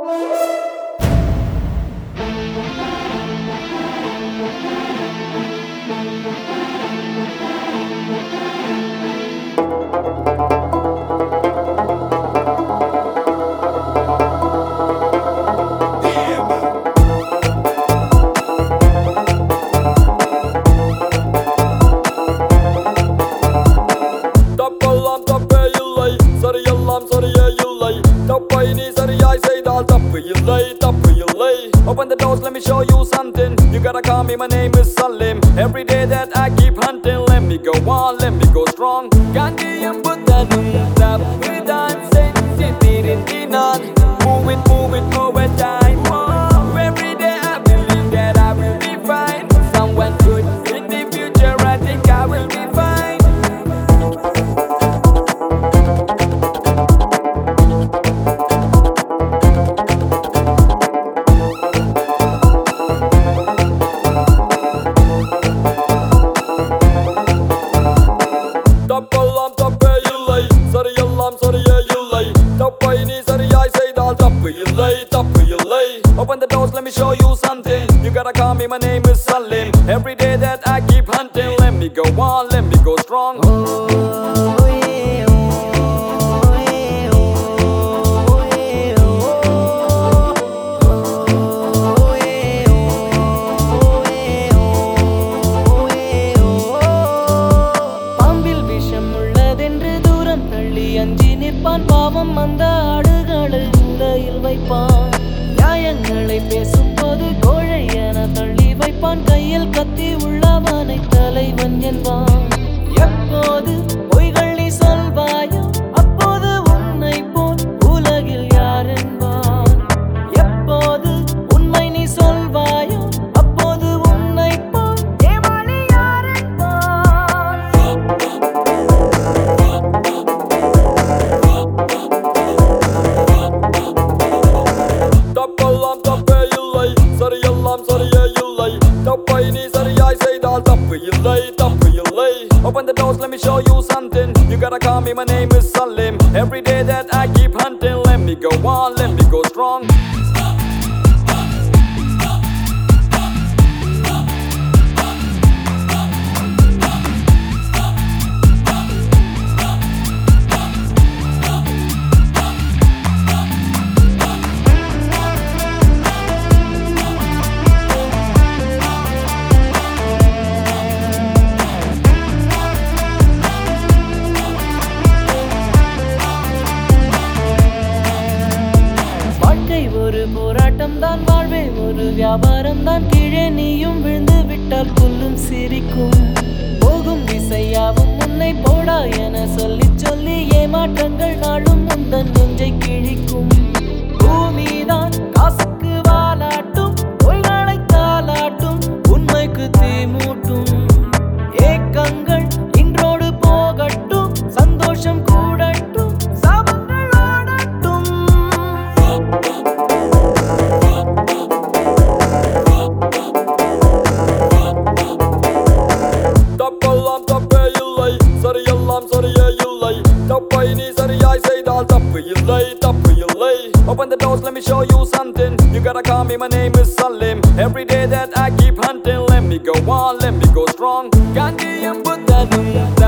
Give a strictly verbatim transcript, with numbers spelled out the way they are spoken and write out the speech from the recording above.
Open the doors, let me show you something. You gotta call me, my name is Salim. Every day that I keep hunting, let me go on, let me go strong. Gandhiyam Buddhanum Tappidan Sensitirintinan. Move it, move it, overtime. Oh, every day I believe that I will be fine. Someone good in the future, I think I will be fine. Open the doors, let me show you something. You gotta call me, my name is Salim. Every day that I keep hunting, let me go on, let me go strong. Oh, yeah, oh, yeah, oh, yeah, oh, oh, yeah, oh, yeah, oh. பாம்பில் விஷம் உள்ளதென்று தூரம் தள்ளி அஞ்சி நிற்பான் பாவம் அந்த ஆடுகளை உரையில் வைப்பான் நியாயங்களை பேசும்போது கோழை என தள்ளி வைப்பான் கையில் கத்தி உள்ளவனை தலைவன் என்பான் எப்போது பொய்கள் நீ சொல்வாயோ அப்போது உன்னை போல் உலகில் யார் என்பான் எப்போது உண்மை நீ சொல்வாயோ அப்போது உன்னை போல் ஏமாளி யார் என்பான் Open the doors, let me show you something. You gotta call me, my name is Salim. Every day that I keep hunting, let me go on, let me go strong. ஒரு போராட்டம் தான் வாழ்வே ஒரு வியாபாரம் தான் கீழே நீயும் விழுந்து விட்டால் புல்லும் சிரிக்கும் போகும் திசையாவும் உன்னை போடா என சொல்லி சொல்லி ஏமாற்றங்கள் நாளும் உந்தன் நெஞ்சை கிழிக்கும் பூமிதான் காசுக்கு வாலாட்டும் பொய்களை தாலாட்டும் உண்மைக்கு தீ மூட்டும் ஏக்கங்கள் இன்றோடு போகட்டும் சந்தோஷம் கூடட்டும் சாபங்கள் ஓடட்டும் Open the doors, let me show you something. You gotta call me, my name is Salim. Every day that I keep hunting, let me go on, let me go strong. Gandhiyam Buddhanum